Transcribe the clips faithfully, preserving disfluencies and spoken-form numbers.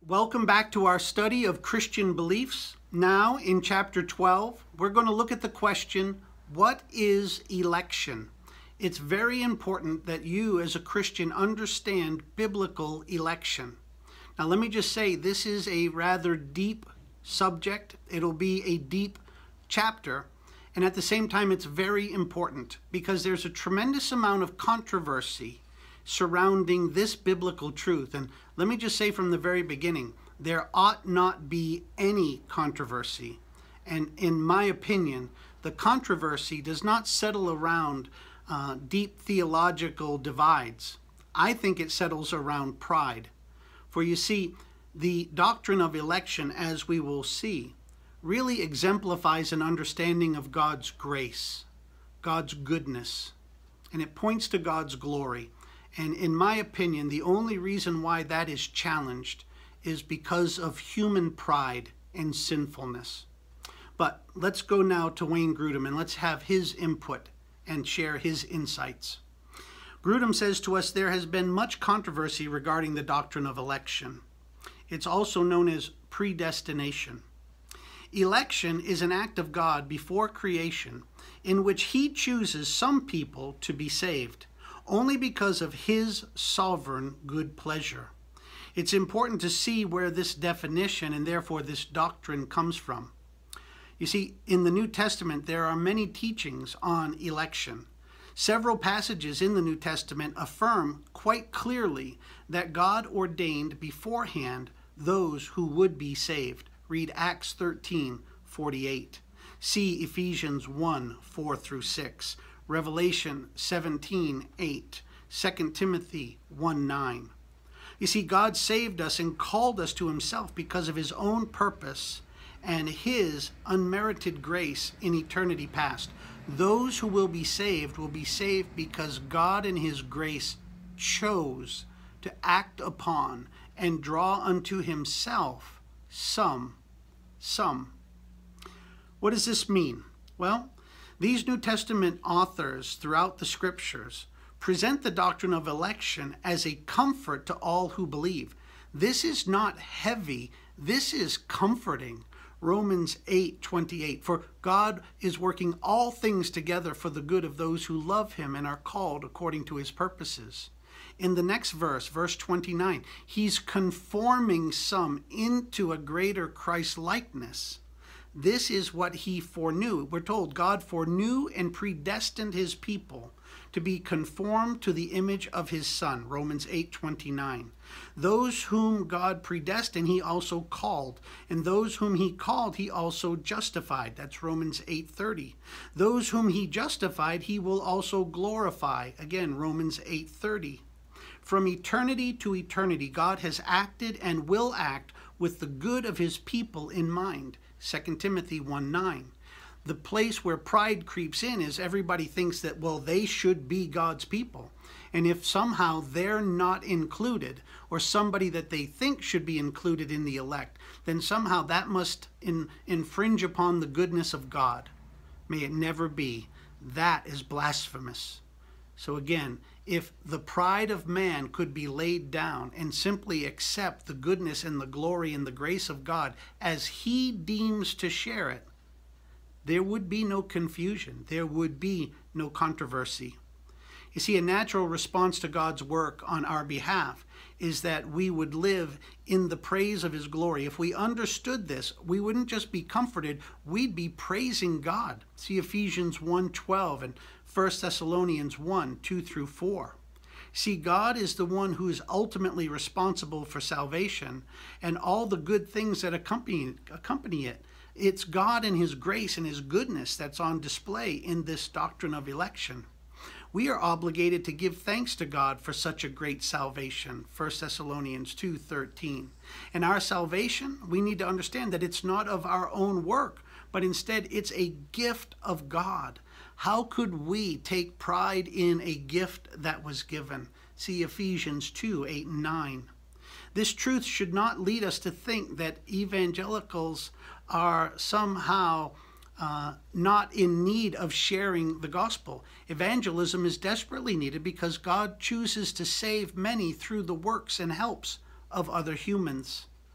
Welcome back to our study of Christian beliefs. Now, in chapter twelve, we're going to look at the question, what is election? It's very important that you as a Christian understand biblical election. Now, let me just say, this is a rather deep subject. It'll be a deep chapter, and at the same time, it's very important because there's a tremendous amount of controversy surrounding this biblical truth. And let me just say from the very beginning, there ought not be any controversy. And in my opinion, the controversy does not settle around uh, deep theological divides. I think it settles around pride. For you see, the doctrine of election, as we will see, really exemplifies an understanding of God's grace, God's goodness, and it points to God's glory. And in my opinion, the only reason why that is challenged is because of human pride and sinfulness. But let's go now to Wayne Grudem and let's have his input and share his insights. Grudem says to us, there has been much controversy regarding the doctrine of election. It's also known as predestination. Election is an act of God before creation in which he chooses some people to be saved, only because of his sovereign good pleasure. It's important to see where this definition and therefore this doctrine comes from. You see, in the New Testament, there are many teachings on election. Several passages in the New Testament affirm quite clearly that God ordained beforehand those who would be saved. Read Acts thirteen forty-eight. See Ephesians one four through six. Revelation seventeen eight, Second Timothy one nine. You see, God saved us and called us to himself because of his own purpose and his unmerited grace in eternity past. Those who will be saved will be saved because God in his grace chose to act upon and draw unto himself some, some. What does this mean? Well, these New Testament authors throughout the scriptures present the doctrine of election as a comfort to all who believe. This is not heavy, this is comforting. Romans eight twenty-eight, for God is working all things together for the good of those who love him and are called according to his purposes. In the next verse, verse twenty-nine, he's conforming some into a greater Christ-likeness. This is what he foreknew. We're told God foreknew and predestined his people to be conformed to the image of his Son, Romans eight twenty-nine. Those whom God predestined, he also called. And those whom he called, he also justified. That's Romans eight thirty. Those whom he justified, he will also glorify. Again, Romans eight thirty. From eternity to eternity, God has acted and will act with the good of his people in mind. Second Timothy one nine. The place where pride creeps in is everybody thinks that, well, they should be God's people. And if somehow they're not included, or somebody that they think should be included in the elect, then somehow that must in, infringe upon the goodness of God. May it never be. That is blasphemous. So again, if the pride of man could be laid down and simply accept the goodness and the glory and the grace of God as he deems to share it, there would be no confusion. There would be no controversy. You see, a natural response to God's work on our behalf is that we would live in the praise of his glory. If we understood this, we wouldn't just be comforted, we'd be praising God. See Ephesians one twelve and First Thessalonians one two through four. See, God is the one who is ultimately responsible for salvation and all the good things that accompany, accompany it. It's God and his grace and his goodness that's on display in this doctrine of election. We are obligated to give thanks to God for such a great salvation, First Thessalonians two thirteen. And our salvation, we need to understand that it's not of our own work, but instead it's a gift of God. How could we take pride in a gift that was given? See Ephesians two eight and nine. This truth should not lead us to think that evangelicals are somehow uh, not in need of sharing the gospel. Evangelism is desperately needed because God chooses to save many through the works and helps of other humans.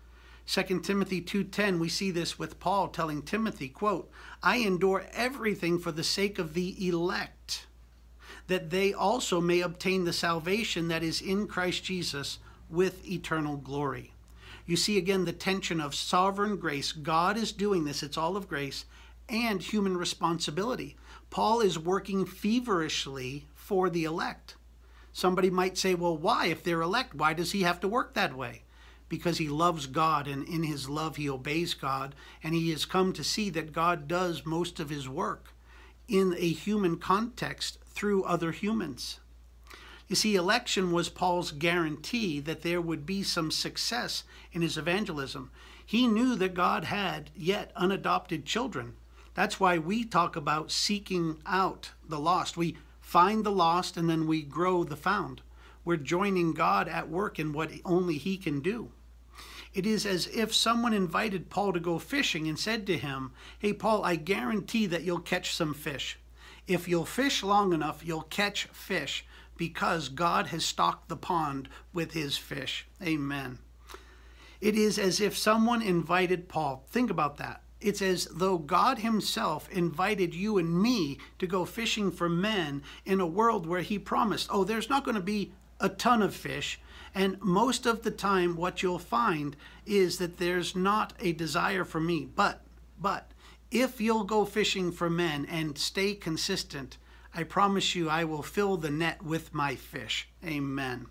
Second Timothy two ten, we see this with Paul telling Timothy, quote, I endure everything for the sake of the elect, that they also may obtain the salvation that is in Christ Jesus with eternal glory. You see again the tension of sovereign grace. God is doing this, it's all of grace, and human responsibility. Paul is working feverishly for the elect. Somebody might say, well, why? If they're elect, why does he have to work that way? Because he loves God, and in his love he obeys God, and he has come to see that God does most of his work in a human context through other humans. You see, election was Paul's guarantee that there would be some success in his evangelism. He knew that God had yet unadopted children. That's why we talk about seeking out the lost. We find the lost and then we grow the found. We're joining God at work in what only he can do. It is as if someone invited Paul to go fishing and said to him, hey, Paul, I guarantee that you'll catch some fish. If you'll fish long enough, you'll catch fish because God has stocked the pond with his fish. Amen. It is as if someone invited Paul. Think about that. It's as though God himself invited you and me to go fishing for men in a world where he promised, oh, there's not going to be a ton of fish. And most of the time, what you'll find is that there's not a desire for me. But, but, if you'll go fishing for men and stay consistent, I promise you I will fill the net with my fish. Amen.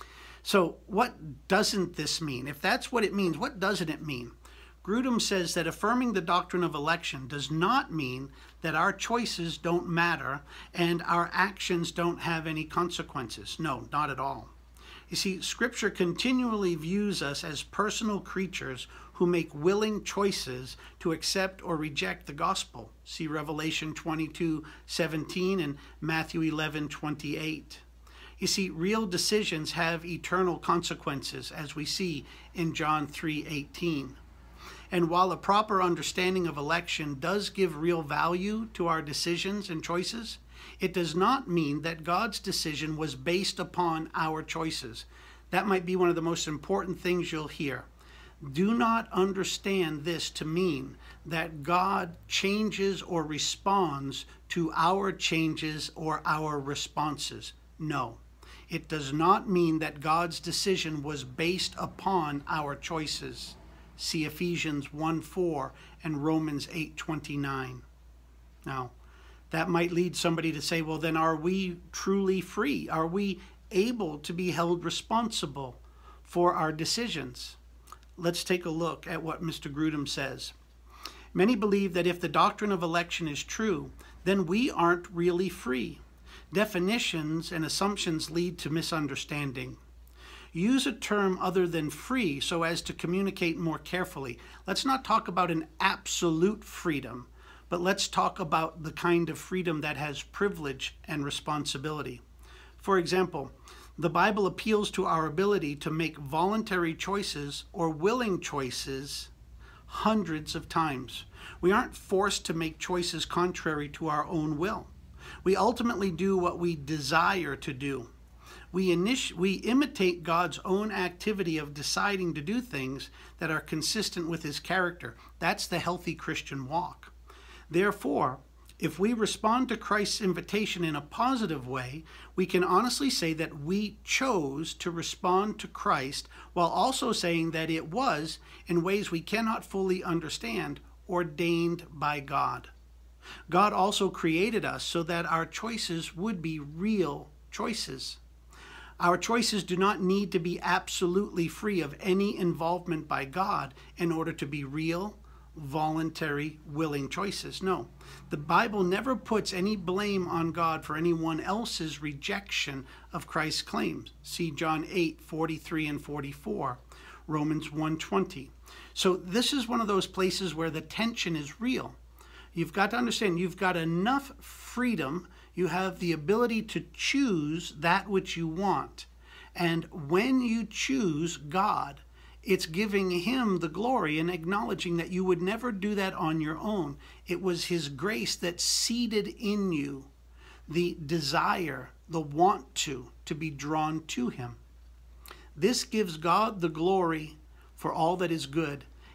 So what doesn't this mean? If that's what it means, what doesn't it mean? Grudem says that affirming the doctrine of election does not mean that our choices don't matter and our actions don't have any consequences. No, not at all. You see, Scripture continually views us as personal creatures who make willing choices to accept or reject the gospel. See Revelation twenty-two seventeen and Matthew eleven twenty-eight. You see, real decisions have eternal consequences, as we see in John three eighteen. And while a proper understanding of election does give real value to our decisions and choices, it does not mean that God's decision was based upon our choices. That might be one of the most important things you'll hear. Do not understand this to mean that God changes or responds to our changes or our responses. No, it does not mean that God's decision was based upon our choices. See Ephesians one four and Romans eight twenty-nine. Now, that might lead somebody to say, well, then are we truly free? Are we able to be held responsible for our decisions? Let's take a look at what Mister Grudem says. Many believe that if the doctrine of election is true, then we aren't really free. Definitions and assumptions lead to misunderstanding. Use a term other than free so as to communicate more carefully. Let's not talk about an absolute freedom, but let's talk about the kind of freedom that has privilege and responsibility. For example, the Bible appeals to our ability to make voluntary choices or willing choices hundreds of times. We aren't forced to make choices contrary to our own will. We ultimately do what we desire to do. We, initi- we imitate God's own activity of deciding to do things that are consistent with his character. That's the healthy Christian walk. Therefore, if we respond to Christ's invitation in a positive way, we can honestly say that we chose to respond to Christ while also saying that it was, in ways we cannot fully understand, ordained by God. God also created us so that our choices would be real choices. Our choices do not need to be absolutely free of any involvement by God in order to be real, voluntary, willing choices. No, the Bible never puts any blame on God for anyone else's rejection of Christ's claims. See John eight forty-three and forty-four, Romans one twenty. So this is one of those places where the tension is real. You've got to understand, you've got enough freedom. You have the ability to choose that which you want. And when you choose God, it's giving him the glory and acknowledging that you would never do that on your own. It was his grace that seeded in you the desire, the want to, to be drawn to him. This gives God the glory for all that is good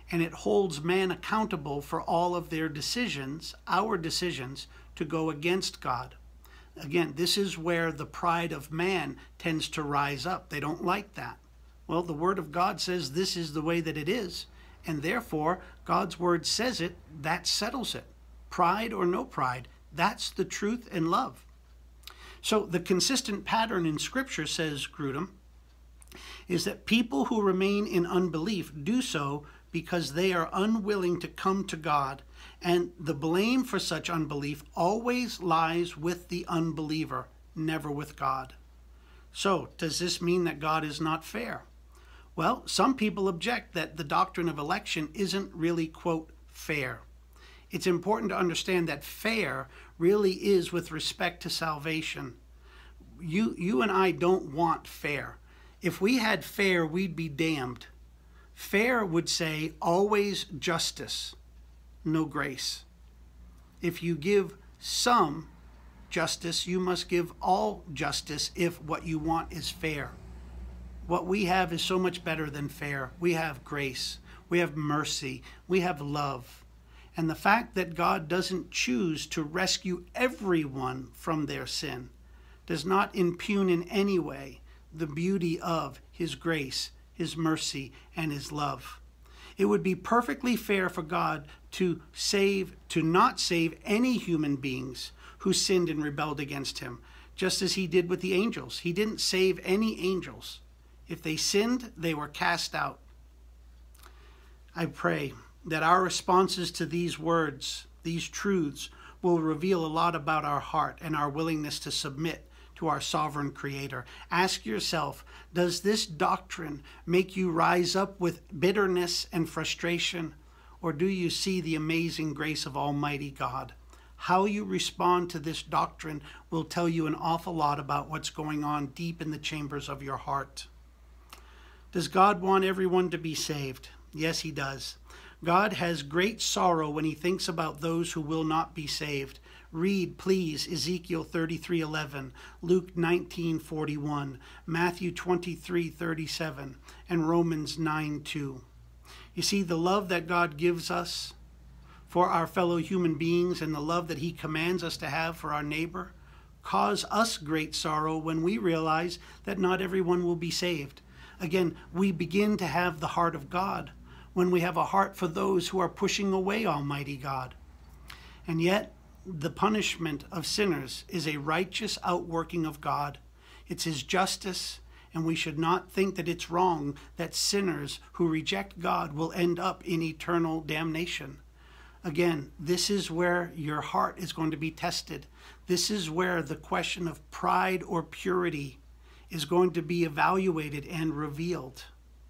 and it holds man accountable for all of their decisions, our decisions, to go against God. Again, this is where the pride of man tends to rise up. They don't like that. Well, the Word of God says this is the way that it is, and therefore God's Word says it, that settles it. Pride or no pride, that's the truth and love. So the consistent pattern in Scripture, says Grudem, is that people who remain in unbelief do so because they are unwilling to come to God, and the blame for such unbelief always lies with the unbeliever, never with God. So, does this mean that God is not fair? Well, some people object that the doctrine of election isn't really, quote, fair. It's important to understand that fair really is with respect to salvation. You, you and I don't want fair. If we had fair, we'd be damned. Fair would say always justice, no grace. If you give some justice, you must give all justice if what you want is fair. What we have is so much better than fair. We have grace, we have mercy, we have love. And the fact that God doesn't choose to rescue everyone from their sin does not impugn in any way the beauty of His grace, His mercy, and His love. It would be perfectly fair for God to save, to not save any human beings who sinned and rebelled against Him, just as He did with the angels. He didn't save any angels. If they sinned, they were cast out. I pray that our responses to these words, these truths, will reveal a lot about our heart and our willingness to submit to our sovereign Creator. Ask yourself, does this doctrine make you rise up with bitterness and frustration, or do you see the amazing grace of Almighty God? How you respond to this doctrine will tell you an awful lot about what's going on deep in the chambers of your heart. Does God want everyone to be saved? Yes, He does. God has great sorrow when He thinks about those who will not be saved. Read, please, Ezekiel thirty-three eleven, Luke nineteen forty-one, Matthew twenty-three thirty-seven, and Romans nine two. You see, the love that God gives us for our fellow human beings and the love that He commands us to have for our neighbor cause us great sorrow when we realize that not everyone will be saved. Again, we begin to have the heart of God when we have a heart for those who are pushing away Almighty God. And yet, the punishment of sinners is a righteous outworking of God. It's His justice, and we should not think that it's wrong that sinners who reject God will end up in eternal damnation. Again, this is where your heart is going to be tested. This is where the question of pride or purity is going to be evaluated and revealed.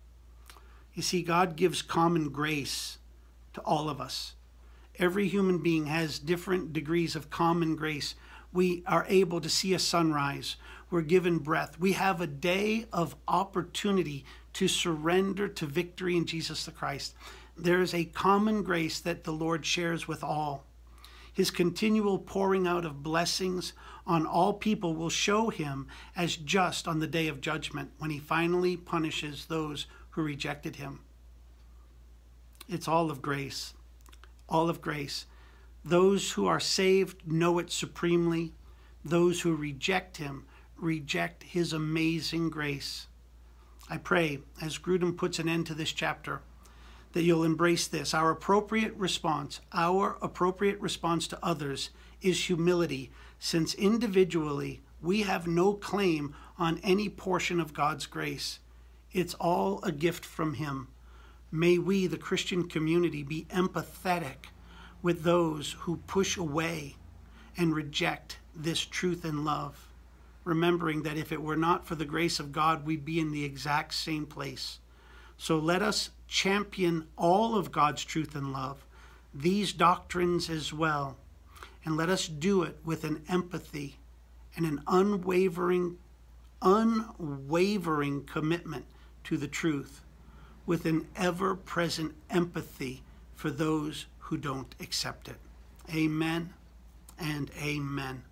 You see, God gives common grace to all of us. Every human being has different degrees of common grace. We are able to see a sunrise. We're given breath. We have a day of opportunity to surrender to victory in Jesus the Christ. There is a common grace that the Lord shares with all. His continual pouring out of blessings on all people will show Him as just on the day of judgment when He finally punishes those who rejected Him. It's all of grace. All of grace. Those who are saved know it supremely. Those who reject Him reject His amazing grace. I pray, as Grudem puts an end to this chapter, that you'll embrace this. Our appropriate response, our appropriate response to others is humility, since individually we have no claim on any portion of God's grace. It's all a gift from Him. May we, the Christian community, be empathetic with those who push away and reject this truth and love, remembering that if it were not for the grace of God, we'd be in the exact same place. So let us champion all of God's truth and love, these doctrines as well, and let us do it with an empathy and an unwavering, unwavering commitment to the truth, with an ever-present empathy for those who don't accept it. Amen and amen.